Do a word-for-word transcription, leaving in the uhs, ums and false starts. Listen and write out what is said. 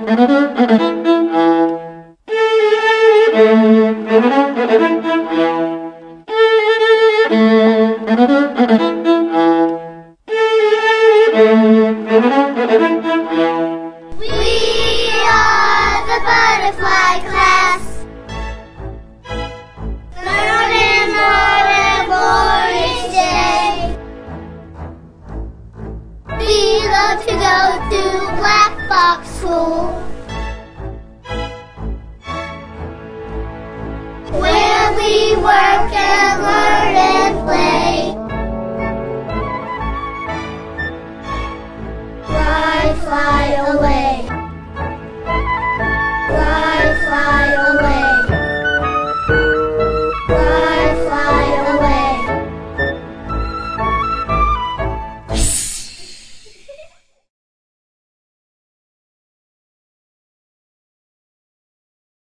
We are the butterfly class. Learning more and more each day. We love to go to Black Box School, where we work and learn and play. Fly, fly away.